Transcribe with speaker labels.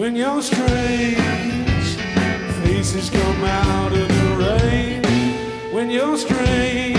Speaker 1: When you're strange, faces come out of the rain. When you're strange.